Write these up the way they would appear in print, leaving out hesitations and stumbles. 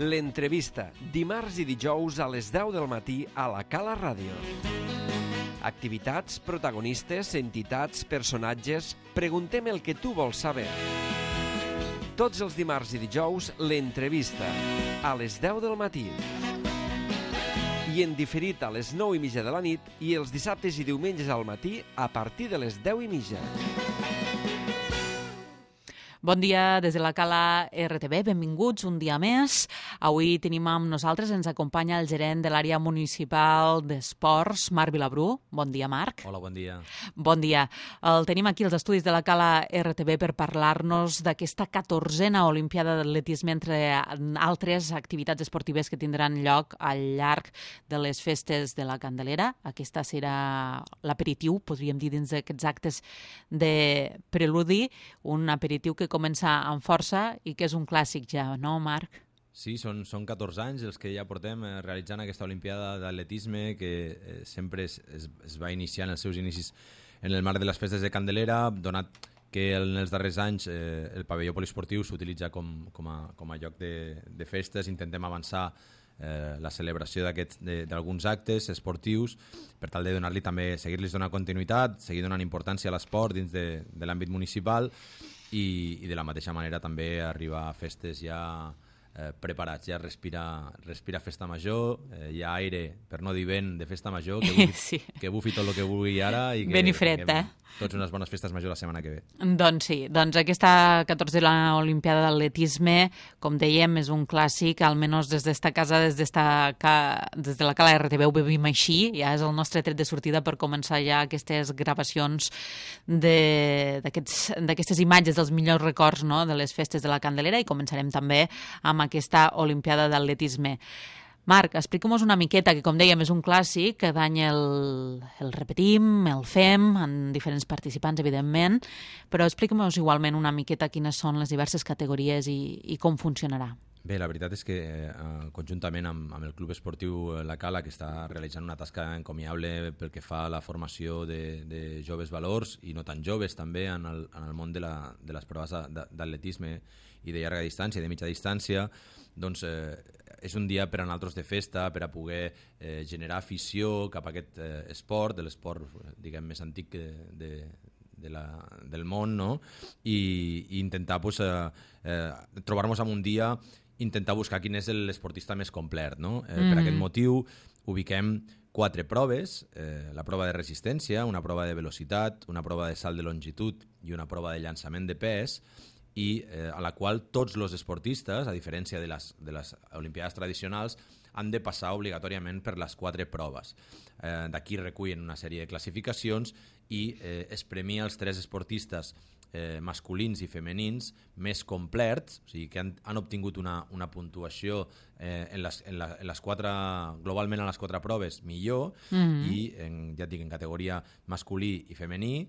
L'entrevista, dimarts i dijous a les 10 del matí a la Cala Ràdio. Activitats, protagonistes, entitats, personatges... Preguntem el que tu vols saber. Tots els dimarts i dijous, l'entrevista, a les 10 del matí. I en diferit a les 9:30 de la nit i els dissabtes i diumenges al matí a partir de les 10:30. Bon dia des de la Cala RTV, benvinguts un dia més. Avui tenim amb nosaltres, ens acompanya el gerent de l'àrea municipal d'esports, Marc Vilabrú. Bon dia, Marc. Hola, bon dia. Bon dia. El tenim aquí als estudis de la Cala RTV per parlar-nos d'aquesta 14a Olimpiada d'Atletisme, entre altres activitats esportives que tindran lloc al llarg de les festes de la Candelera. Aquesta serà l'aperitiu, podríem dir, dins d'aquests actes de preludi, un aperitiu que comença amb força i que és un clàssic ja, no, Marc? Sí, són 14 anys els que ja portem realitzant aquesta Olimpiada d'Atletisme que sempre es va iniciar en els seus inicis en el marc de les festes de Candelera, donat que en els darrers anys el pavelló poliesportiu s'utilitza com a lloc de festes. Intentem avançar la celebració d'alguns actes esportius per tal de donar-li també, seguir-los donant continuïtat, seguir donant importància a l'esport dins de l'àmbit municipal i de la mateixa manera també arribar a festes ja preparats, ja respira festa major, hi ha aire, per no dir vent, de festa major, que bufi tot el que vulgui ara i que ben i fred, tots unes bones festes majors la setmana que ve. Doncs sí, doncs aquesta 14a Olimpiada d'Atletisme, com dèiem, és un clàssic, almenys des d'esta casa, des de la Cala RTV ho vivim així, ja és el nostre tret de sortida per començar ja aquestes gravacions d'aquestes imatges dels millors records, no?, de les festes de la Candelera, i començarem també amb aquesta Olimpiada d'Atletisme. Marc, explica'm una miqueta, que com dèiem és un clàssic, cada any el repetim, el fem, amb diferents participants, evidentment, però explica'm igualment una miqueta quines són les diverses categories i com funcionarà. Bé, la veritat és que conjuntament amb el Club Esportiu La Cala, que està realitzant una tasca encomiable pel que fa a la formació de joves valors i no tan joves també en el món de les proves d'atletisme i de llarga distància i de mitja distància, doncs és un dia per a nosaltres de festa, per a poder generar afició cap a aquest esport, de l'esport, diguem, més antic del món, no? I intentar trobar-nos en un dia, intentar buscar quin és l'esportista més complet, no? Per aquest motiu ubiquem 4 proves, la prova de resistència, una prova de velocitat, una prova de salt de longitud i una prova de llançament de pes, i a la qual tots els esportistes, a diferència de les olimpiades tradicionals, han de passar obligatòriament per les 4 proves. D'aquí recullen una sèrie de classificacions i es premia els 3 esportistes masculins i femenins més complets, o sigui que han obtingut una puntuació globalment en les 4 proves millor, i ja et dic, en categoria masculí i femení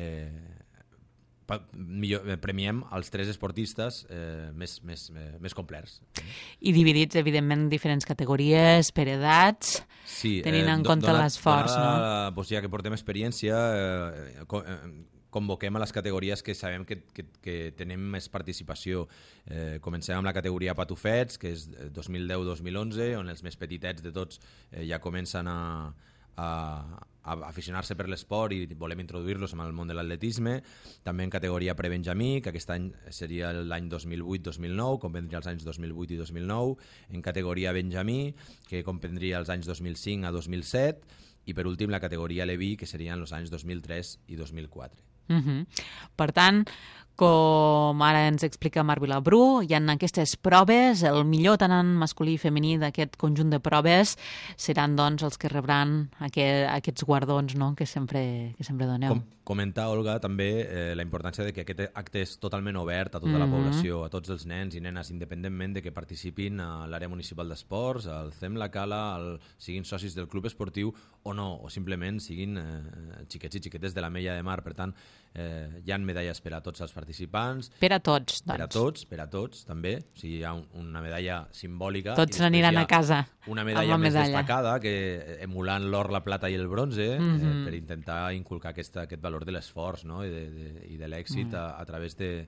premiem els 3 esportistes més complets. I dividits, evidentment, en diferents categories, per edats, tenint en compte l'esforç, no? Ja que portem experiència, convoquem a les categories que sabem que tenim més participació. Comencem amb la categoria Patufets, que és 2010-2011, on els més petitets de tots ja comencen a aficionar-se per l'esport i volem introduir-los en el món de l'atletisme. També en categoria prebenjamí, que aquest any seria l'any 2008-2009, comprendria els anys 2008 i 2009. En categoria benjamí, que comprendria els anys 2005 a 2007. I per últim la categoria Leví, que serien els anys 2003 i 2004. Per tant, com ara ens explica Marc Vilabrú, hi ha aquestes proves, el millor tant en masculí i femení d'aquest conjunt de proves seran doncs els que rebran aquests guardons, no?, que sempre doneu. Comentar, Olga, també la importància de que aquest acte és totalment obert a tota la població, a tots els nens i nenes, independentment de que participin a l'àrea municipal d'esports, al CEM La Cala, siguin socis del club esportiu o no, o simplement siguin xiquets i xiquetes de la Mella de Mar. Per tant, hi ha medalles per a tots els participants. Per a tots, doncs. Per a tots, també. O sigui, hi ha una medalla simbòlica. Tots n'aniran a casa. Una medalla més destacada, emulant l'or, la plata i el bronze, per intentar inculcar aquest valor de l'esforç, no?, i de l'èxit a través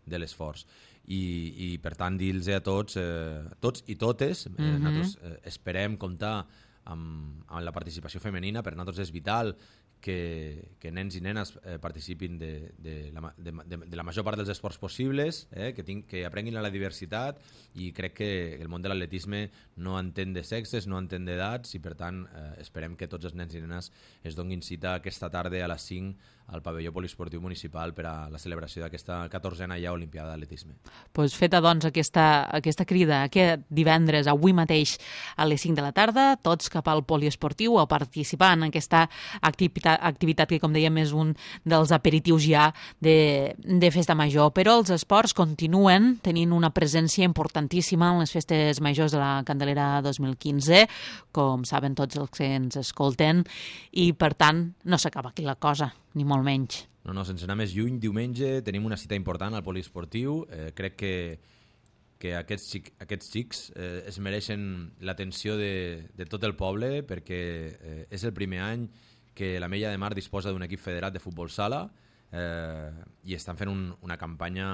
de l'esforç. I per tant dir-los a tots i totes, nosaltres esperem comptar amb la participació femenina. Per nosaltres és vital que nens i nenes participin de la major part dels esports possibles, que aprenguin a la diversitat, i crec que el món de l'atletisme no entén de sexes, no entén d'edats, i per tant esperem que tots els nens i nenes es donin cita aquesta tarda a les 5 al pavelló poliesportiu municipal per a la celebració d'aquesta 14a ja Olimpiada d'Atletisme. Pues feta, doncs, aquesta crida aquest divendres, avui mateix, a les 5 de la tarda, tots cap al poliesportiu a participar en aquesta activitat que, com dèiem, és un dels aperitius ja de Festa Major. Però els esports continuen tenint una presència importantíssima en les Festes Majors de la Candelera 2015, com saben tots els que ens escolten, i, per tant, no s'acaba aquí la cosa, ni molt menys. No, sense anar més lluny, diumenge tenim una cita important al poliesportiu. Crec que aquests xics es mereixen l'atenció de tot el poble, perquè és el primer any que l'Ametlla de Mar disposa d'un equip federat de futbol sala, i estan fent una campanya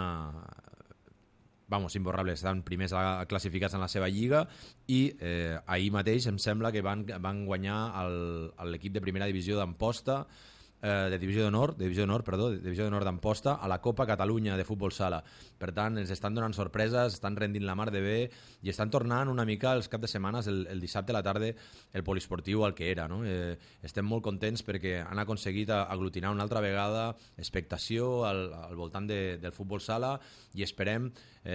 imborrable. Estan primers classificats en la seva lliga, i ahir mateix em sembla que van guanyar l'equip de primera divisió d'Amposta, de divisió d'honor d'Amposta, a la Copa Catalunya de futbol sala. Per tant, ens estan donant sorpreses, estan rendint la mar de bé, i estan tornant una mica els caps de setmanes, el dissabte a la tarda, el poliesportiu al que era, no? Estem molt contents perquè han aconseguit aglutinar una altra vegada expectació al voltant del futbol sala, i esperem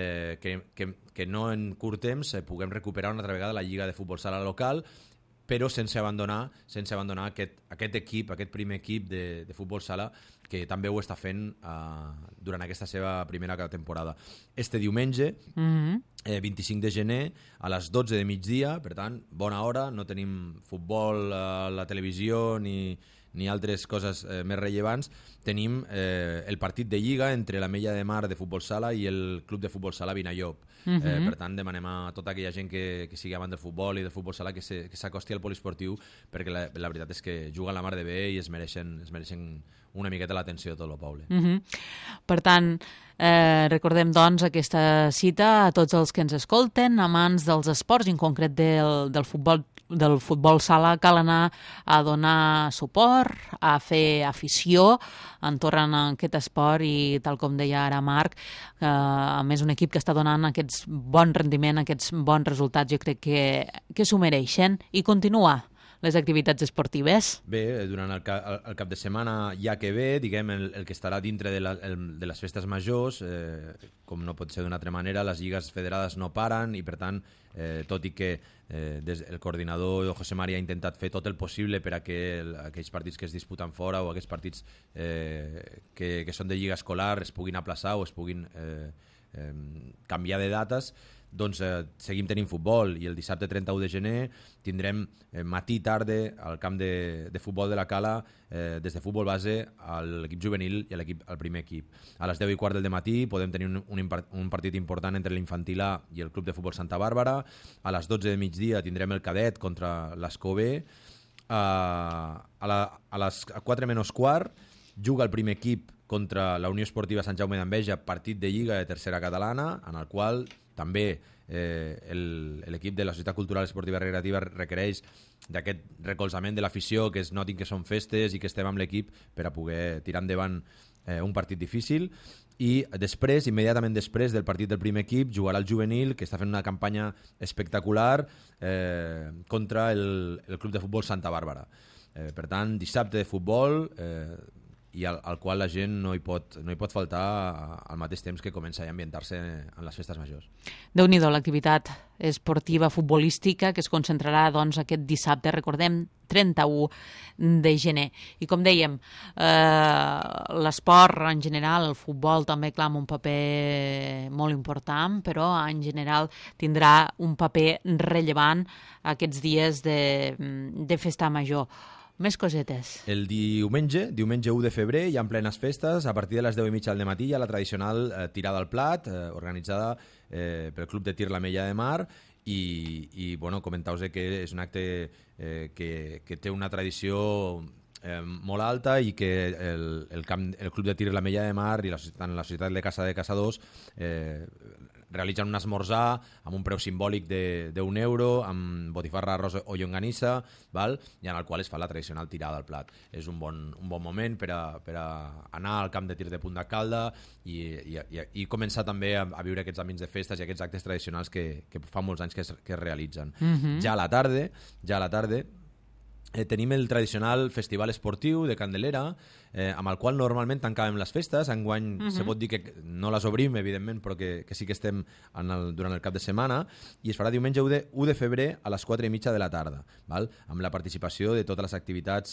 que no en curt temps puguem recuperar una altra vegada la lliga de futbol sala local, però sense abandonar aquest equip, aquest primer equip de futbol sala, que també ho està fent durant aquesta seva primera temporada. Este diumenge, 25 de gener, a les 12 de migdia, per tant, bona hora, no tenim futbol a la televisió ni altres coses més rellevants. Tenim el partit de lliga entre l'Ametlla de Mar de futbol sala i el club de futbol sala Vinallop. Per tant, demanem a tota aquella gent que sigui amant del futbol i del futbol sala que s'acosti al poliesportiu, perquè la veritat és que juguen la mar de bé i es mereixen una miqueta l'atenció de tot el poble. Per tant, recordem, doncs, aquesta cita a tots els que ens escolten, amants dels esports, en concret del futbol sala. Cal anar a donar suport, a fer afició entorn a aquest esport, i tal com deia ara Marc, a més un equip que està donant aquests bons rendiments, aquests bons resultats, jo crec que s'ho mereixen, i continuar les activitats esportives. Bé, durant el cap de setmana ja que ve, diguem, el que estarà dintre de les festes majors, com no pot ser d'una altra manera, les lligues federades no paren, i per tant, tot i que el coordinador José María ha intentat fer tot el possible per a que aquells partits que es disputen fora o aquells partits que són de lliga escolar es puguin aplaçar o es puguin canviar de dates, doncs seguim tenint futbol, i el dissabte 31 de gener tindrem matí i tarda al camp de futbol de la Cala, des de futbol base a l'equip juvenil i al primer equip. A les 10:15 del matí podem tenir un partit important entre l'infantil A i el club de futbol Santa Bàrbara. A les 12 de migdia tindrem el cadet contra l'Escobé. A les 4 menys quart juga el primer equip contra la Unió Esportiva Sant Jaume d'Enveja, partit de lliga de tercera catalana, en el qual també l'equip de la Societat Cultural Esportiva Recreativa requereix d'aquest recolzament de l'afició, que es notin que són festes i que estem amb l'equip per a poder tirar endavant un partit difícil. I després, immediatament després del partit del primer equip, jugarà el juvenil, que està fent una campanya espectacular contra el club de futbol Santa Bàrbara. Per tant, dissabte de futbol, i al qual la gent no hi pot faltar al mateix temps que comença a ambientar-se en les festes majors. Déu-n'hi-do l'activitat esportiva futbolística que es concentrarà, doncs, aquest dissabte, recordem, 31 de gener. I com dèiem, l'esport en general, el futbol també clama un paper molt important, però en general tindrà un paper rellevant aquests dies de festa major. Més cosetes. El diumenge 1 de febrer, ja en plenes festes, a partir de les 10:30 del matí, hi ha la tradicional tirada al plat, organitzada pel Club de Tir l'Ametlla de Mar, i bueno, comentar-vos que és un acte que té una tradició molt alta i que el Club de Tir La Mella de Mar i la Societat de Caça de Caçadors realitzen un esmorzar amb un preu simbòlic d'1 euro, amb botifarra, arròs o llonganissa, i en el qual es fa la tradicional tirada al plat. És un bon moment per a anar al camp de tir de Punt de Calda i començar també a viure aquests ambients de festes i aquests actes tradicionals que fa molts anys que es realitzen. Ja a la tarda tenim el tradicional festival esportiu de Candelera, amb el qual normalment tancàvem les festes. Enguany se pot dir que no les obrim, evidentment, però que sí que estem durant el cap de setmana, i es farà diumenge 1 de febrer a les 4:30 de la tarda, amb la participació de totes les activitats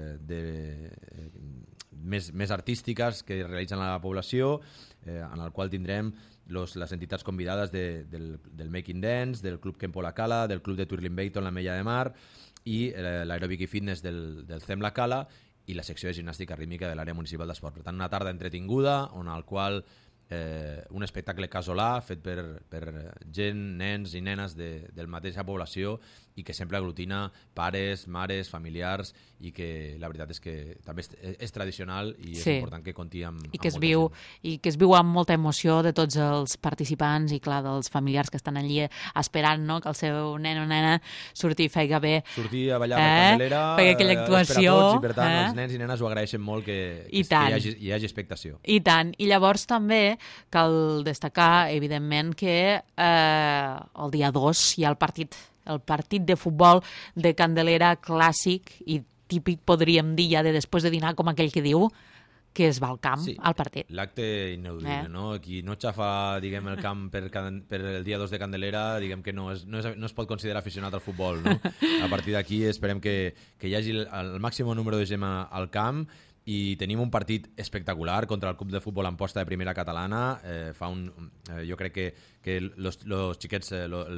més artístiques que realitzen a la població, en el qual tindrem les entitats convidades del Making Dance, del Club Kempo La Cala, del Club de Twirling Beiton La Mella de Mar, i l'aeròbic i fitness del CEM La Cala i la secció de gimnàstica rítmica de l'àrea municipal d'esport. Per tant, una tarda entretinguda on al qual un espectacle casolà fet per gent, nens i nenes de la mateixa població i que sempre aglutina pares, mares, familiars, i que la veritat és que també és tradicional i és important que compti amb molta gent. I que es viu amb molta emoció de tots els participants i, clar, dels familiars que estan allí esperant, no?, que el seu nen o nena surti i feiga bé. Sortir a ballar per Candelera, feia aquella actuació. Tots, i per tant els nens i nenes ho agraeixen molt que hi hagi expectació. I tant. I llavors també cal destacar, evidentment, que el dia 2 hi ha el partit de futbol de Candelera clàssic i típic, podríem dir, ja de després de dinar, com aquell que diu, que es va al camp, al partit. L'acte ineludible, no? Qui no xafa, diguem, el camp per el dia 2 de Candelera, diguem que no es pot considerar aficionat al futbol, no? A partir d'aquí esperem que hi hagi el màxim número de gent al camp, i tenim un partit espectacular contra el Club de Futbol Amposta de Primera Catalana. Jo crec que los xiquets,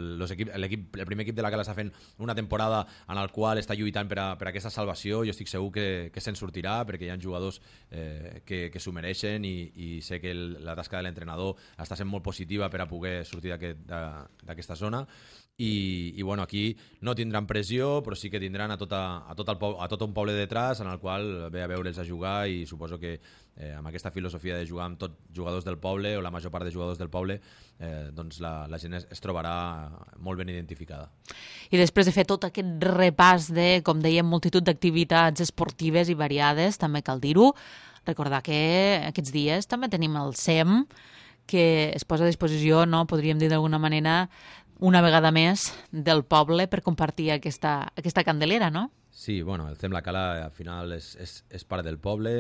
el primer equip de la Cala està fent una temporada en el qual està lluitant per aquesta salvació. Jo estic segur que se'n sortirà, perquè hi ha jugadors que s'ho mereixen, i sé que la tasca de l'entrenador està sent molt positiva per a poder sortir d'aquesta zona. I bueno, aquí no tindran pressió, però sí que tindran a tot un poble detrás, en el qual ve a veure'ls a jugar, i suposo que amb aquesta filosofia de jugar amb tots jugadors del poble, o la major part de jugadors del poble, doncs la gent es trobarà molt ben identificada. I després de fer tot aquest repàs de, com dèiem, multitud d'activitats esportives i variades, també cal dir-ho, recordar que aquests dies també tenim el CEM, que es posa a disposició, no, podríem dir d'alguna manera, una vegada més del poble per compartir aquesta Candelera, no? Sí, bueno, el CEM La Cala al final és part del poble,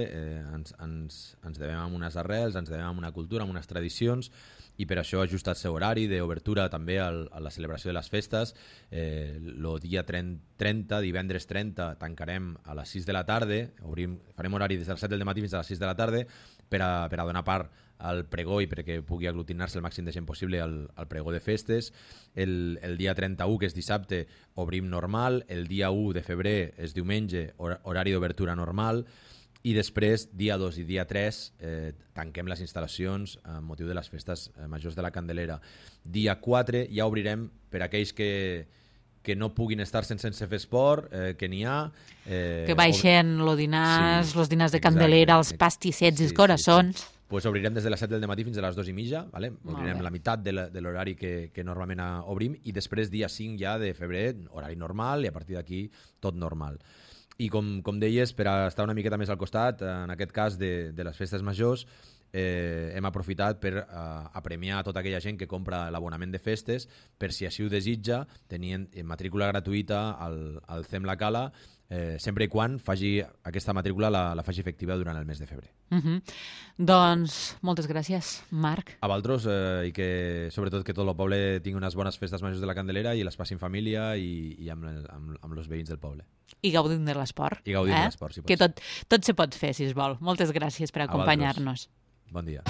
ens devem amb unes arrels, ens devem amb una cultura, amb unes tradicions, i per això ha ajustat el seu horari d'obertura també a la celebració de les festes. El dia 30, divendres 30, tancarem a les 6 de la tarda, farem horari des de les 7 del matí fins a les 6 de la tarda per a donar part al pregó i perquè pugui aglutinar-se el màxim de gent possible al pregó de festes. El dia 31, que és dissabte, obrim normal. El dia 1 de febrer és diumenge, horari d'obertura normal. I després, dia 2 i dia 3, tanquem les instal·lacions amb motiu de les festes majors de la Candelera. Dia 4 ja obrirem per aquells que no puguin estar sense fer esport, que n'hi ha. Que baixen los dinars de Candelera, els pastissets i els coraçons. Pues obrirem des de les 7 del matí fins a les 2:30, ¿vale? Obrirem la meitat de l'horari que normalment obrim, i després dia 5 ja de febrer, horari normal, i a partir d'aquí tot normal. I com deies, per a estar una miqueta més al costat, en aquest cas de les festes majors, hem aprofitat per apremiar tota aquella gent que compra l'abonament de festes, per si així ho desitja, tenint matrícula gratuïta al CEM La Cala, sempre i quan aquesta matrícula la faci efectiva durant el mes de febrer. Doncs moltes gràcies, Marc. A vosaltres, i que sobretot que tot el poble tingui unes bones festes majors de la Candelera i les passi en família i amb els veïns del poble. I gaudim de l'esport. I gaudim de l'esport, si pots. Que tot se pot fer, si es vol. Moltes gràcies per acompanyar-nos. Bon dia.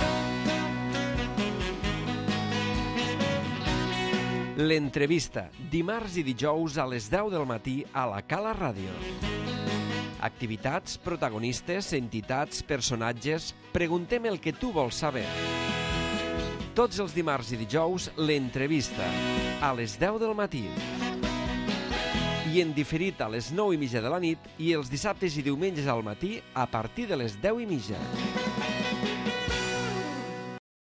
L'entrevista, dimarts i dijous a les 10 del matí a la Cala Ràdio. Activitats, protagonistes, entitats, personatges... Preguntem el que tu vols saber. Tots els dimarts i dijous, l'entrevista, a les 10 del matí. i en diferit a les 9:30 de la nit i els dissabtes i diumenges al matí a partir de les 10:30.